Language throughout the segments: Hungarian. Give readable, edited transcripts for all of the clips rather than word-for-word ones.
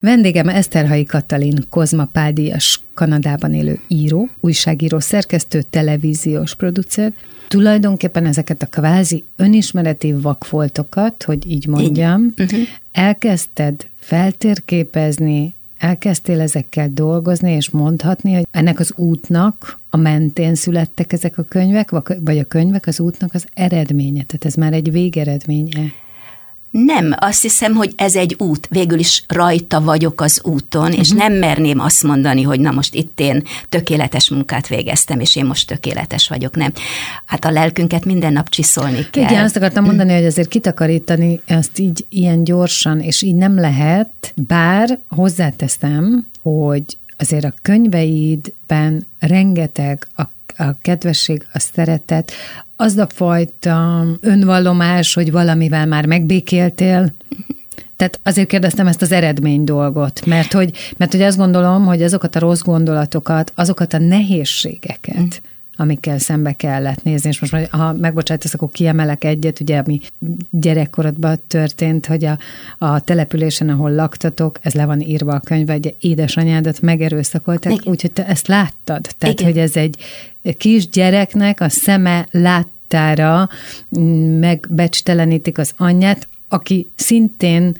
Vendégem Eszterhalyi Katalin, Kozma Pál-díjas Kanadában élő író, újságíró, szerkesztő, televíziós producer. Tulajdonképpen ezeket a kvázi önismereti vakfoltokat, hogy így mondjam, elkezdted feltérképezni, elkezdtél ezekkel dolgozni, és mondhatni, hogy ennek az útnak a mentén születtek ezek a könyvek, vagy a könyvek az útnak az eredménye, tehát ez már egy végeredménye. Nem, azt hiszem, hogy ez egy út. Végül is rajta vagyok az úton, és nem merném azt mondani, hogy na most itt én tökéletes munkát végeztem, és én most tökéletes vagyok, nem. Hát a lelkünket minden nap csiszolni kell. Igen, azt akartam mondani, hogy azért kitakarítani ezt így ilyen gyorsan, és így nem lehet, bár hozzáteszem, hogy azért a könyveidben rengeteg a kedvesség, a szeretet, az a fajta önvallomás, hogy valamivel már megbékéltél. Tehát azért kérdeztem ezt az eredmény dolgot, mert hogy azt gondolom, hogy azokat a rossz gondolatokat, azokat a nehézségeket, amikkel szembe kellett nézni, és most ha megbocsátasz, akkor kiemelek egyet, ugye, ami gyerekkorodban történt, hogy a településen, ahol laktatok, ez le van írva a könyvbe, hogy édesanyádat megerőszakolták, úgyhogy te ezt láttad. Tehát, hogy ez egy kis gyereknek a szeme láttára megbecstelenítik az anyját, aki szintén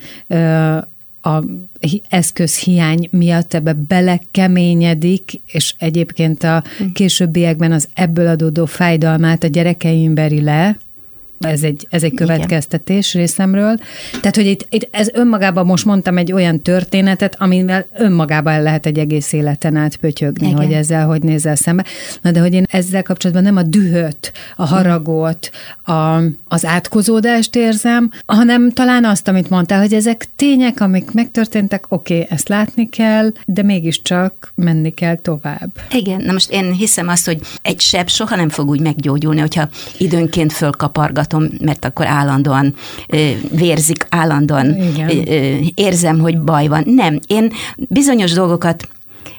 a eszközhiány miatt ebbe belekeményedik, és egyébként a későbbiekben az ebből adódó fájdalmát a gyerekeim veri le. Ez egy következtetés részemről. Tehát, hogy itt ez önmagában most mondtam egy olyan történetet, amivel önmagában el lehet egy egész életen át pötyögni, hogy ezzel hogy nézel szembe. Na de hogy én ezzel kapcsolatban nem a dühöt, a haragot, az átkozódást érzem, hanem talán azt, amit mondtál, hogy ezek tények, amik megtörténtek, oké, ezt látni kell, de mégiscsak menni kell tovább. Igen, na most én hiszem azt, hogy egy seb soha nem fog úgy meggyógyulni, hogyha időnként fölkapargatom, mert akkor állandóan vérzik, állandóan érzem, hogy baj van. Nem, én bizonyos dolgokat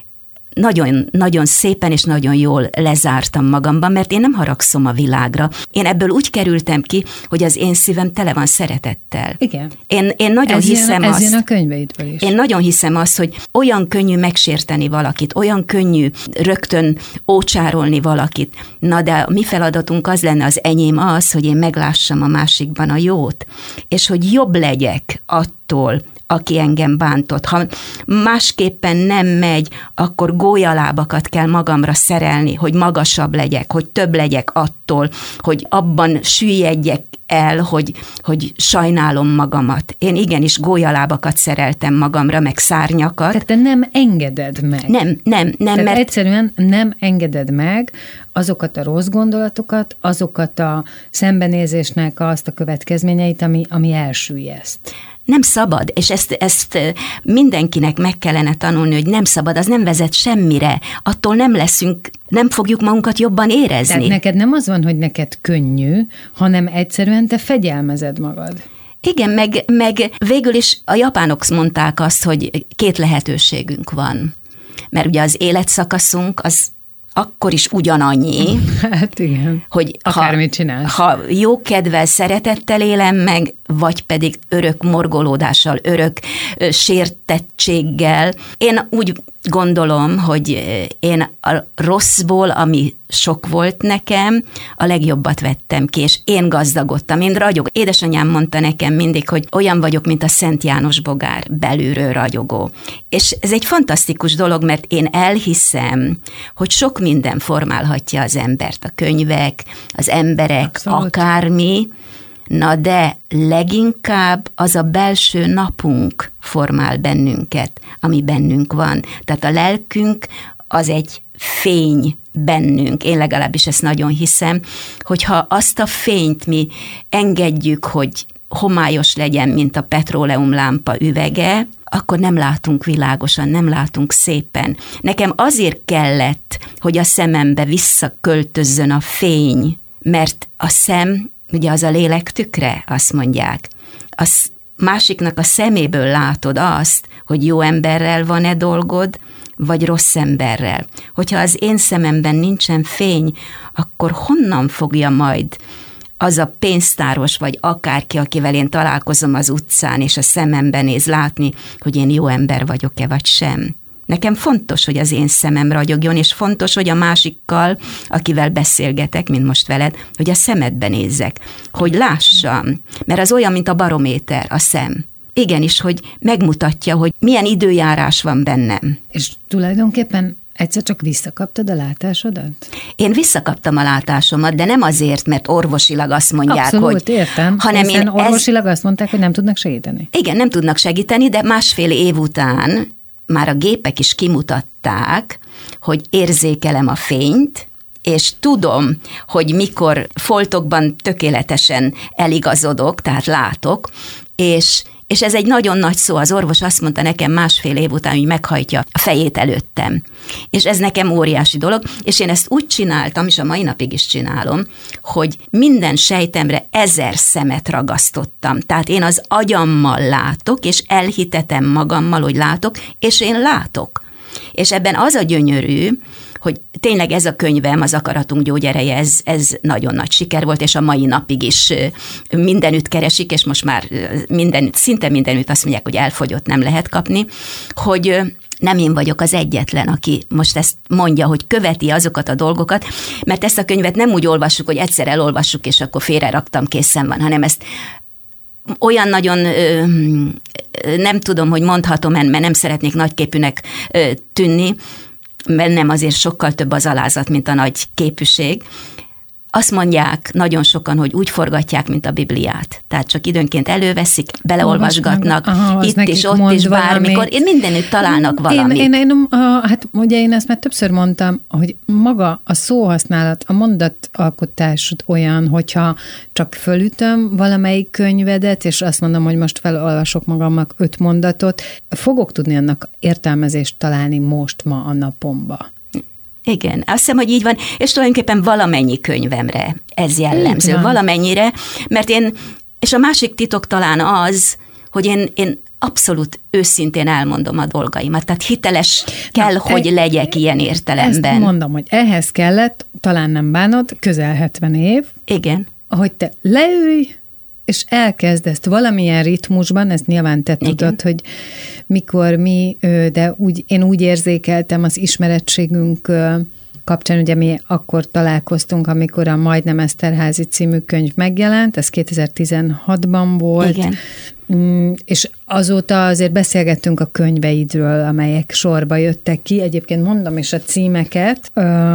nagyon, nagyon szépen és nagyon jól lezártam magamban, mert én nem haragszom a világra. Én ebből úgy kerültem ki, hogy az én szívem tele van szeretettel. Igen. Én nagyon hiszem azt. Ez jön a könyveidből is. Én nagyon hiszem azt, hogy olyan könnyű megsérteni valakit, olyan könnyű rögtön ócsárolni valakit. Na de a mi feladatunk az lenne, az enyém az, hogy én meglássam a másikban a jót, és hogy jobb legyek attól, aki engem bántott. Ha másképpen nem megy, akkor gólyalábakat kell magamra szerelni, hogy magasabb legyek, hogy több legyek attól, hogy abban süllyedjek el, hogy sajnálom magamat. Én igenis gólyalábakat szereltem magamra, meg szárnyakat. Tehát te nem engeded meg. Nem, mert egyszerűen nem engeded meg azokat a rossz gondolatokat, azokat a szembenézésnek azt a következményeit, ami elsüllyeszt. Nem szabad, és ezt mindenkinek meg kellene tanulni, hogy nem szabad, az nem vezet semmire. Attól nem fogjuk magunkat jobban érezni. Tehát neked nem az van, hogy neked könnyű, hanem egyszerűen te fegyelmezed magad. Igen, meg végül is a japánok mondták azt, hogy 2 lehetőségünk van. Mert ugye az életszakaszunk az akkor is ugyanannyi. Hát igen, hogy akármit csinálsz. Ha jó kedvel, szeretettel élem meg, vagy pedig örök morgolódással, örök sértettséggel. Én úgy gondolom, hogy én a rosszból, ami sok volt nekem, a legjobbat vettem ki, és én gazdagodtam, én ragyogok. Édesanyám mondta nekem mindig, hogy olyan vagyok, mint a Szent János bogár, belülről ragyogó. És ez egy fantasztikus dolog, mert én elhiszem, hogy sok minden formálhatja az embert, a könyvek, az emberek, abszolút, akármi, na de leginkább az a belső napunk formál bennünket, ami bennünk van. Tehát a lelkünk az egy fény bennünk, én legalábbis ezt nagyon hiszem, hogyha azt a fényt mi engedjük, hogy homályos legyen, mint a petróleumlámpa üvege, akkor nem látunk világosan, nem látunk szépen. Nekem azért kellett, hogy a szemembe visszaköltözzön a fény, mert a szem, ugye az a lélek tükre, azt mondják. Az másiknak a szeméből látod azt, hogy jó emberrel van-e dolgod, vagy rossz emberrel. Hogyha az én szememben nincsen fény, akkor honnan fogja majd az a pénztáros, vagy akárki, akivel én találkozom az utcán, és a szemembe néz látni, hogy én jó ember vagyok-e, vagy sem. Nekem fontos, hogy az én szemem ragyogjon, és fontos, hogy a másikkal, akivel beszélgetek, mint most veled, hogy a szemedbe nézzek, hogy lássam, mert az olyan, mint a barométer, a szem. Igenis, hogy megmutatja, hogy milyen időjárás van bennem. És tulajdonképpen egyszer csak visszakaptad a látásodat? Én visszakaptam a látásomat, de nem azért, mert orvosilag azt mondják, abszolút, hogy... értem, hanem én orvosilag azt mondták, hogy nem tudnak segíteni. Igen, nem tudnak segíteni, de másfél év után már a gépek is kimutatták, hogy érzékelem a fényt, és tudom, hogy mikor foltokban tökéletesen eligazodok, tehát látok, és ez egy nagyon nagy szó, az orvos azt mondta nekem másfél év után, hogy meghajtja a fejét előttem. És ez nekem óriási dolog, és én ezt úgy csináltam, és a mai napig is csinálom, hogy minden sejtemre 1000 szemet ragasztottam. Tehát én az agyammal látok, és elhitetem magammal, hogy látok, és én látok. És ebben az a gyönyörű, hogy tényleg ez a könyvem, az Akaratunk gyógyereje, ez nagyon nagy siker volt, és a mai napig is mindenütt keresik, és most már mindenütt, szinte mindenütt azt mondják, hogy elfogyott, nem lehet kapni, hogy nem én vagyok az egyetlen, aki most ezt mondja, hogy követi azokat a dolgokat, mert ezt a könyvet nem úgy olvassuk, hogy egyszer elolvassuk, és akkor félre raktam, készen van, hanem ezt olyan nagyon, nem tudom, hogy mondhatom-e, mert nem szeretnék nagyképűnek tűnni, bennem azért sokkal több az alázat, mint a nagy képűség. Azt mondják nagyon sokan, hogy úgy forgatják, mint a Bibliát. Tehát csak időnként előveszik, beleolvasgatnak, itt is, ott is, bármikor. Én mindenütt találnak valamit. Hát ugye én ezt már többször mondtam, hogy maga a szóhasználat, a mondatalkotásod olyan, hogyha csak fölütöm valamelyik könyvedet, és azt mondom, hogy most felolvasok magamnak 5 mondatot, fogok tudni annak értelmezést találni most ma a napomba. Igen, azt hiszem, hogy így van, és tulajdonképpen valamennyi könyvemre ez jellemző, valamennyire, mert és a másik titok talán az, hogy én abszolút őszintén elmondom a dolgaimat, tehát hiteles kell, hogy legyek ilyen értelemben. Ezt mondom, hogy ehhez kellett, talán nem bánod, közel 70 év. Igen. Hogy te leülj, és elkezd ezt valamilyen ritmusban, ezt nyilván te tudod, hogy mikor mi, de én úgy érzékeltem az ismerettségünk kapcsán, ugye mi akkor találkoztunk, amikor a Majdnem Eszterházy című könyv megjelent, ez 2016-ban volt, igen. És azóta azért beszélgettünk a könyveidről, amelyek sorba jöttek ki, egyébként mondom is a címeket,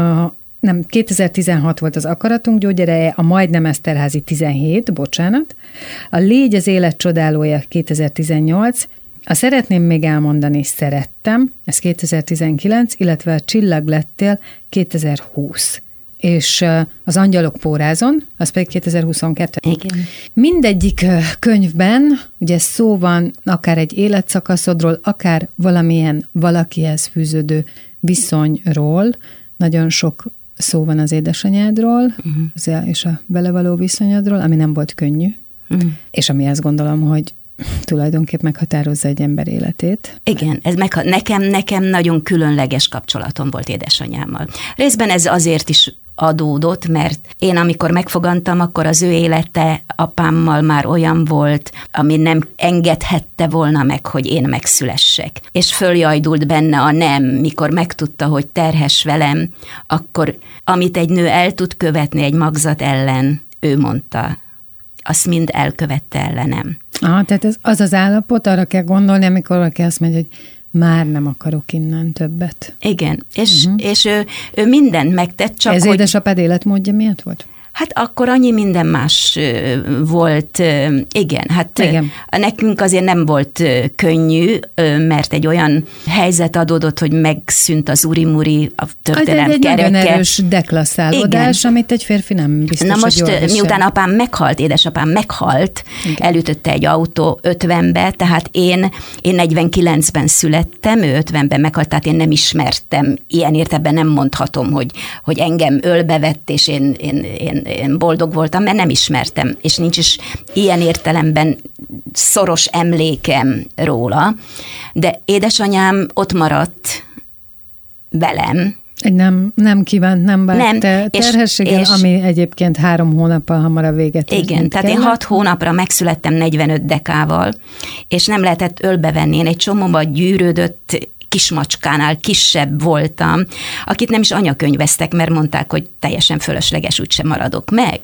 2016 volt az Akaratunk gyógyereje, a Majdnem Eszterházy 17, bocsánat, a Légy az élet csodálója 2018, a Szeretném még elmondani, szerettem, ez 2019, illetve a Csillag lettél 2020. És az Angyalok pórázon, az pedig 2022. Igen. Mindegyik könyvben ugye szó van akár egy életszakaszodról, akár valamilyen valakihez fűződő viszonyról, nagyon sok szó van az édesanyádról, és a vele való viszonyodról, ami nem volt könnyű, és ami azt gondolom, hogy tulajdonképp meghatározza egy ember életét. Igen, ez nekem nagyon különleges kapcsolatom volt édesanyámmal. Részben ez azért is adódott, mert én amikor megfogantam, akkor az ő élete apámmal már olyan volt, ami nem engedhette volna meg, hogy én megszülessek. És följajdult benne a nem, mikor megtudta, hogy terhes velem, akkor amit egy nő el tud követni egy magzat ellen, ő mondta, azt mind elkövette ellenem. Tehát ez az állapot, arra kell gondolni, amikor valaki azt mondja, hogy már nem akarok innen többet. Igen, és ő mindent megtett, csak ez édesapád életmódja miatt volt? Hát akkor annyi minden más volt, igen, nekünk azért nem volt könnyű, mert egy olyan helyzet adódott, hogy megszűnt az urimuri, a történelem kereke. Ez egy nagyon erős deklasszálódás, amit egy férfi nem biztos, na most, miután apám meghalt, édesapám meghalt, igen. Elütötte egy autó 50-be, tehát én 49-ben születtem, ő 50-ben meghalt, tehát én nem ismertem, ilyen értelemben nem mondhatom, hogy engem ölbevett, és én boldog voltam, mert nem ismertem, és nincs is ilyen értelemben szoros emlékem róla, de édesanyám ott maradt velem, Egy nem kívánt, nem várt terhességgel, ami egyébként 3 hónappal hamarabb véget ért. Igen, tehát én 6 hónapra megszülettem 45 dekával, és nem lehetett ölbe venni. Én egy csomóba gyűrődött kismacskánál kisebb voltam, akit nem is anyakönyveztek, mert mondták, hogy teljesen fölösleges, úgysem maradok meg.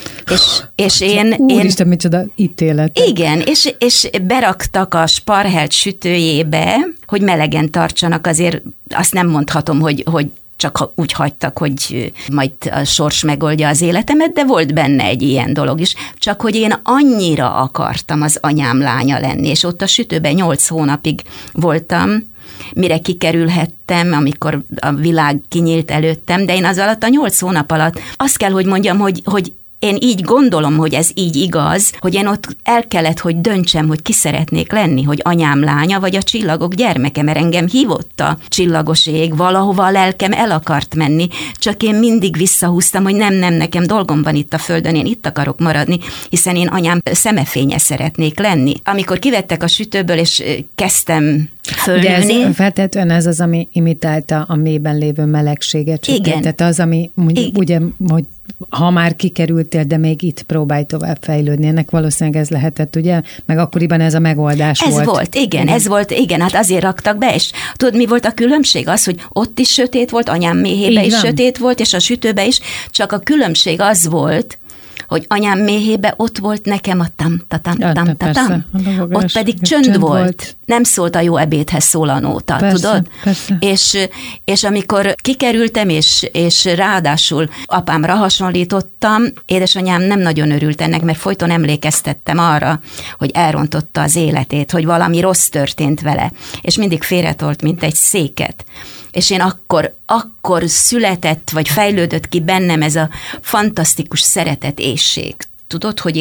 És én... Úristen, micsoda ítélet. Igen, és beraktak a Sparhelt sütőjébe, hogy melegen tartsanak, azért azt nem mondhatom, hogy csak úgy hagytak, hogy majd a sors megoldja az életemet, de volt benne egy ilyen dolog is. Csak hogy én annyira akartam az anyám lánya lenni, és ott a sütőben 8 hónapig voltam, mire kikerülhettem, amikor a világ kinyílt előttem, de én az alatt a 8 hónap alatt azt kell, hogy mondjam, hogy én így gondolom, hogy ez így igaz, hogy én ott el kellett, hogy döntsem, hogy ki szeretnék lenni, hogy anyám lánya, vagy a csillagok gyermeke, mert engem hívott a csillagos ég, valahova a lelkem el akart menni, csak én mindig visszahúztam, hogy nem, nekem dolgom van itt a földön, én itt akarok maradni, hiszen én anyám szemefénye szeretnék lenni. Amikor kivettek a sütőből, és kezdtem fölnőni. De feltétlenül ez az, ami imitálta a mélyben lévő melegséget. Igen. Tehát az, ami ugye, hogy ha már kikerültél, de még itt próbálj tovább fejlődni. Ennek valószínűleg ez lehetett, ugye? Meg akkoriban ez a megoldás volt. Ez volt, hát azért raktak be, és tudod, mi volt a különbség? Az, hogy ott is sötét volt, anyám méhébe is sötét volt, és a sütőbe is, csak a különbség az volt, hogy anyám méhébe ott volt nekem a tam-ta-tam-ta-tam-ta-tam. Ott pedig csönd volt. Nem szólt a jó ebédhez szól a nóta, tudod? Persze. És amikor kikerültem, és ráadásul apámra hasonlítottam, édesanyám nem nagyon örült ennek, mert folyton emlékeztettem arra, hogy elrontotta az életét, hogy valami rossz történt vele, és mindig félretolt, mint egy széket. És én akkor született, vagy fejlődött ki bennem ez a fantasztikus szeretetészség. Tudod, hogy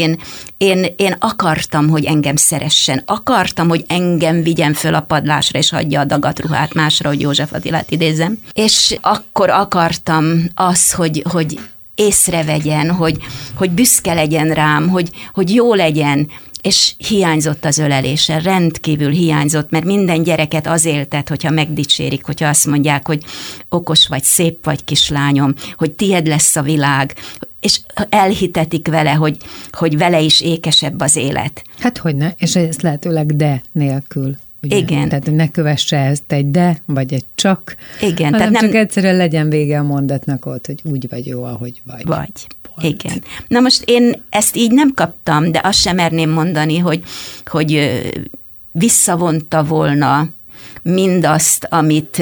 én akartam, hogy engem szeressen, akartam, hogy engem vigyen föl a padlásra, és hagyja a dagatruhát másra, hogy József Attilát idézzem. És akkor akartam azt, hogy észrevegyen, hogy büszke legyen rám, hogy jó legyen, és hiányzott az ölelése, rendkívül hiányzott, mert minden gyereket az éltet, hogyha megdicsérik, hogyha azt mondják, hogy okos vagy, szép vagy, kislányom, hogy tied lesz a világ, és elhitetik vele, hogy vele is ékesebb az élet. Hát hogyne, és ez lehetőleg de nélkül. Ugye? Igen. Tehát ne kövesse ezt egy de, vagy egy csak. Igen. Tehát nem csak egyszerűen legyen vége a mondatnak ott, hogy úgy vagy jó, ahogy vagy. Igen. Na most én ezt így nem kaptam, de azt sem merném mondani, hogy visszavonta volna mindazt, amit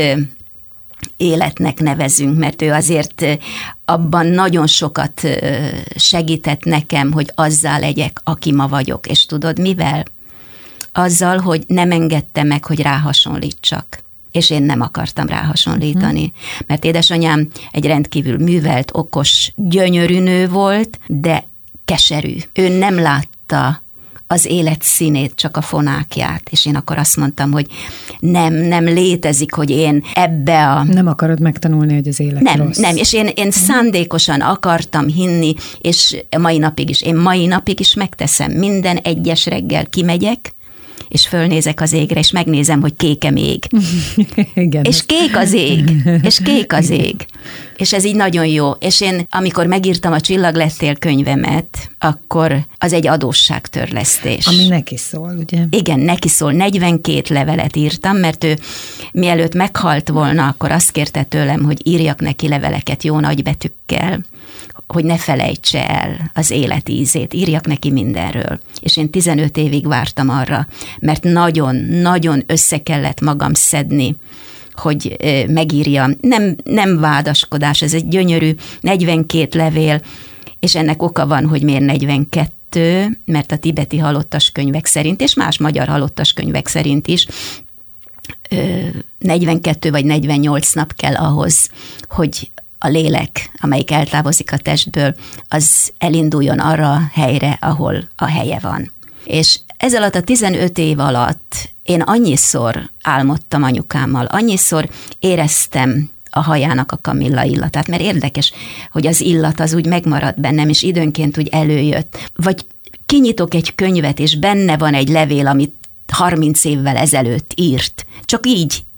életnek nevezünk, mert ő azért abban nagyon sokat segített nekem, hogy azzá legyek, aki ma vagyok. És tudod mivel? Azzal, hogy nem engedte meg, hogy ráhasonlítsak. És én nem akartam ráhasonlítani. Mert édesanyám egy rendkívül művelt, okos, gyönyörű nő volt, de keserű. Ő nem látta az élet színét, csak a fonákját. És én akkor azt mondtam, hogy nem létezik, hogy én ebbe a... Nem akarod megtanulni, hogy az élet rossz. Nem, és én szándékosan akartam hinni, és én mai napig is megteszem. Minden egyes reggel kimegyek, és fölnézek az égre, és megnézem, hogy kék-e még. Igen. És kék az ég. És ez így nagyon jó. És én, amikor megírtam a Csillag lettél könyvemet, akkor az egy adósságtörlesztés. Ami neki szól, ugye? Igen, neki szól. 42 levelet írtam, mert ő mielőtt meghalt volna, akkor azt kérte tőlem, hogy írjak neki leveleket jó nagybetűkkel, hogy ne felejtse el az élet ízét, írjak neki mindenről. És én 15 évig vártam arra, mert nagyon össze kellett magam szedni, hogy megírja. Nem vádaskodás, ez egy gyönyörű 42 levél, és ennek oka van, hogy miért 42, mert a tibeti halottas könyvek szerint, és más magyar halottas könyvek szerint is 42 vagy 48 nap kell ahhoz, hogy a lélek, amelyik eltávozik a testből, az elinduljon arra a helyre, ahol a helye van. És ez alatt a 15 év alatt én annyiszor álmodtam anyukámmal, annyiszor éreztem a hajának a kamilla illatát, mert érdekes, hogy az illat az úgy megmaradt bennem, és időnként úgy előjött. Vagy kinyitok egy könyvet, és benne van egy levél, amit 30 évvel ezelőtt írt. Csak így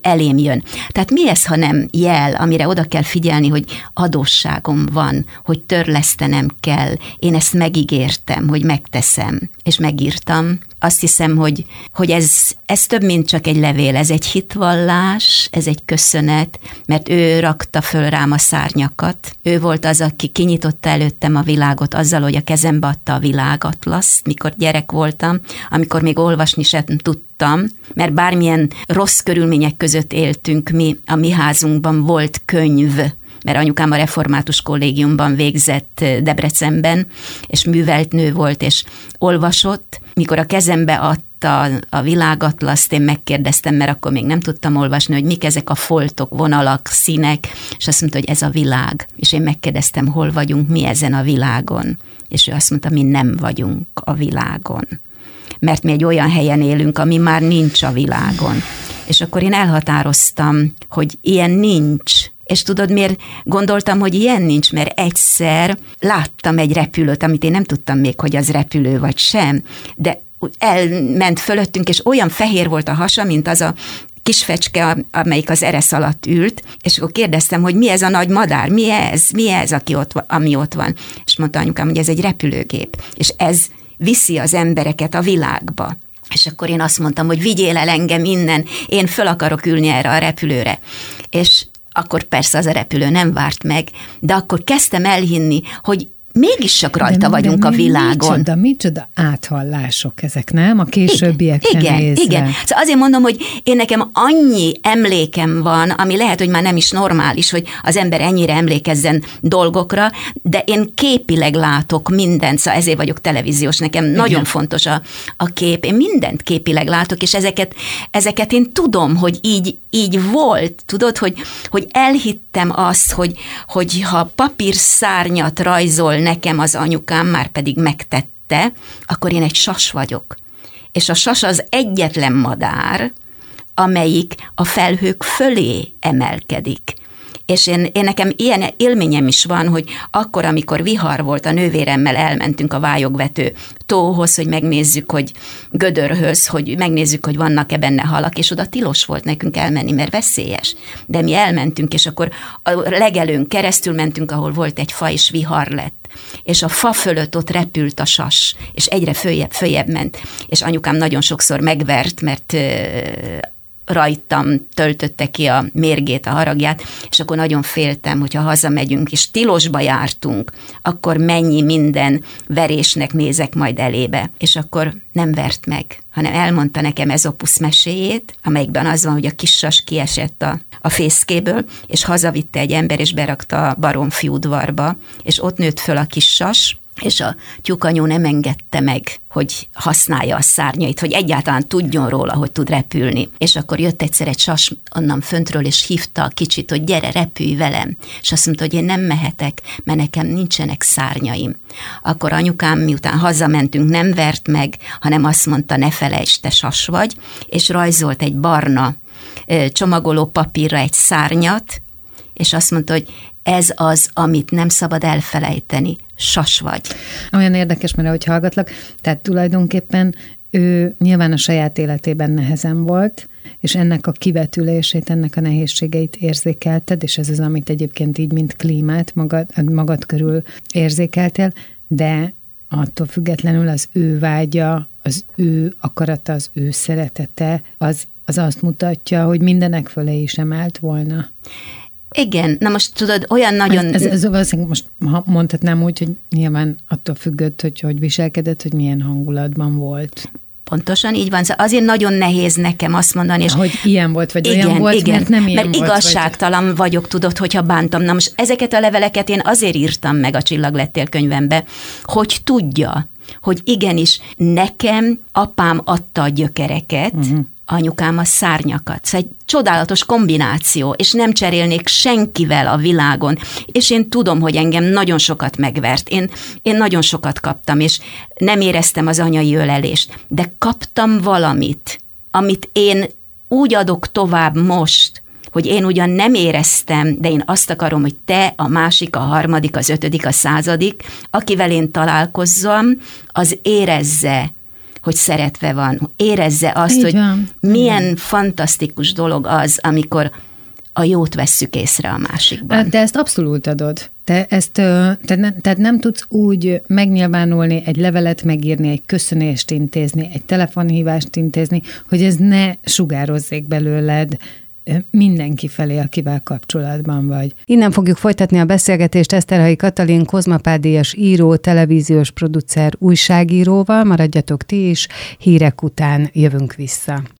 elém jön. Tehát mi ez, ha nem jel, amire oda kell figyelni, hogy adósságom van, hogy törlesztenem kell, én ezt megígértem, hogy megteszem, és megírtam. Azt hiszem, hogy ez több, mint csak egy levél, ez egy hitvallás, ez egy köszönet, mert ő rakta föl rám a szárnyakat. Ő volt az, aki kinyitotta előttem a világot azzal, hogy a kezembe adta a világatlaszt, mikor gyerek voltam, amikor még olvasni sem tudtam, mert bármilyen rossz körülmények között éltünk mi, a mi házunkban volt könyv, mert anyukám a református kollégiumban végzett Debrecenben, és művelt nő volt, és olvasott. Mikor a kezembe adta a világatlaszt, én megkérdeztem, mert akkor még nem tudtam olvasni, hogy mik ezek a foltok, vonalak, színek, és azt mondta, hogy ez a világ. És én megkérdeztem, hol vagyunk mi ezen a világon. És ő azt mondta, mi nem vagyunk a világon. Mert mi egy olyan helyen élünk, ami már nincs a világon. És akkor én elhatároztam, hogy ilyen nincs. És tudod, miért gondoltam, hogy ilyen nincs? Mert egyszer láttam egy repülőt, amit én nem tudtam még, hogy az repülő vagy sem, de elment fölöttünk, és olyan fehér volt a hasa, mint az a kis fecske, amelyik az eresz alatt ült, és akkor kérdeztem, hogy mi ez a nagy madár, mi ez ami ott van. És mondta anyukám, hogy ez egy repülőgép, és ez viszi az embereket a világba. És akkor én azt mondtam, hogy vigyél el engem innen, én föl akarok ülni erre a repülőre. És akkor persze az a repülő nem várt meg, de akkor kezdtem elhinni, hogy mégis csak rajta vagyunk a világon. Micsoda áthallások ezek, nem? A későbbiekre nézve. Igen. Szóval azért mondom, hogy én nekem annyi emlékem van, ami lehet, hogy már nem is normális, hogy az ember ennyire emlékezzen dolgokra, de én képileg látok mindent, szóval ezért vagyok televíziós, nekem nagyon fontos a kép. Én mindent képileg látok, és ezeket én tudom, hogy így volt. Tudod, hogy elhittem azt, hogy ha papírszárnyat rajzol nekem az anyukám, már pedig megtette, akkor én egy sas vagyok. És a sas az egyetlen madár, amelyik a felhők fölé emelkedik. És én nekem ilyen élményem is van, hogy akkor, amikor vihar volt, a nővéremmel elmentünk a vályogvető tóhoz, hogy megnézzük, hogy gödörhöz, hogy megnézzük, hogy vannak-e benne halak, és oda tilos volt nekünk elmenni, mert veszélyes. De mi elmentünk, és akkor a legelőn keresztül mentünk, ahol volt egy fa, és vihar lett. És a fa fölött ott repült a sas, és egyre följebb ment. És anyukám nagyon sokszor megvert, mert rajtam töltötte ki a mérgét, a haragját, és akkor nagyon féltem, hogyha hazamegyünk, és tilosba jártunk, akkor mennyi minden verésnek nézek majd elébe. És akkor nem vert meg, hanem elmondta nekem Ezopusz meséjét, amelyikben az van, hogy a kis sas kiesett a fészkéből, és hazavitte egy ember, és berakta a Baromfi udvarba, és ott nőtt föl a kis sas, és a tyúkanyó nem engedte meg, hogy használja a szárnyait, hogy egyáltalán tudjon róla, hogy tud repülni. És akkor jött egyszer egy sas onnan föntről, és hívta a kicsit, hogy gyere, repülj velem. És azt mondta, hogy én nem mehetek, mert nekem nincsenek szárnyaim. Akkor anyukám, miután hazamentünk, nem vert meg, hanem azt mondta, ne felejtsd, te sas vagy, és rajzolt egy barna csomagoló papírra egy szárnyat, és azt mondta, hogy ez az, amit nem szabad elfelejteni, sas vagy. Olyan érdekes, mert ahogy hallgatlak, tehát tulajdonképpen ő nyilván a saját életében nehezen volt, és ennek a kivetülését, ennek a nehézségeit érzékelted, és ez az, amit egyébként így, mint klímát magad körül érzékeltél, de attól függetlenül az ő vágya, az ő akarata, az ő szeretete, az azt mutatja, hogy mindenek fölé is emelt volna. Igen, na most tudod, olyan nagyon... Ez valószínűleg most mondhatnám úgy, hogy nyilván attól függött, hogy viselkedett, hogy milyen hangulatban volt. Pontosan így van. Azért nagyon nehéz nekem azt mondani. És hogy ilyen volt, vagy igen, olyan volt, mert nem ilyen mert volt. Mert igazságtalan vagyok, tudod, hogyha bántam. Na most ezeket a leveleket én azért írtam meg a Csillag lettél könyvembe, hogy tudja, hogy igenis nekem apám adta a gyökereket, anyukám a szárnyakat. Szóval egy csodálatos kombináció, és nem cserélnék senkivel a világon. És én tudom, hogy engem nagyon sokat megvert. Én nagyon sokat kaptam, és nem éreztem az anyai ölelést. De kaptam valamit, amit én úgy adok tovább most, hogy én ugyan nem éreztem, de én azt akarom, hogy te, a másik, a harmadik, az 5., a 100., akivel én találkozzam, az érezze, hogy szeretve van, érezze azt, Így hogy van. milyen fantasztikus dolog az, amikor a jót vesszük észre a másikban. De ezt abszolút adod. Tehát nem tudsz úgy megnyilvánulni, egy levelet megírni, egy köszönést intézni, egy telefonhívást intézni, hogy ez ne sugározzék belőled mindenki felé, akivel kapcsolatban vagy. Innen fogjuk folytatni a beszélgetést Eszterhalyi Katalin, Kozma-Pál-díjas író, televíziós producer, újságíróval. Maradjatok ti is, hírek után jövünk vissza.